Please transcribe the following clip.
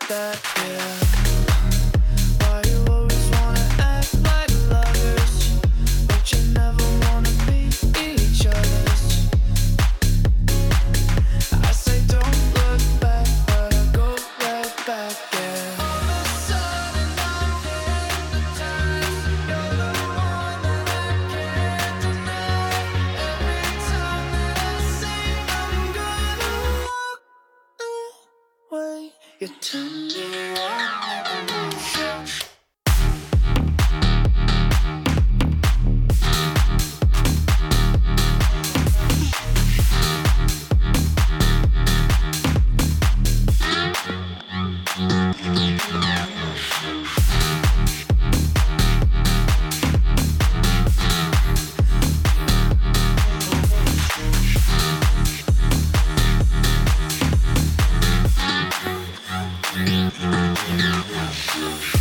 that, yeah. Why you always wanna act like lovers, but you never wanna be each other's. I say don't look back, but I go right back, yeah. All of a sudden I'm hypnotized. You're the one that I can't deny. Every time that I say I'm gonna walk away, you turn me on like a motion. Yeah.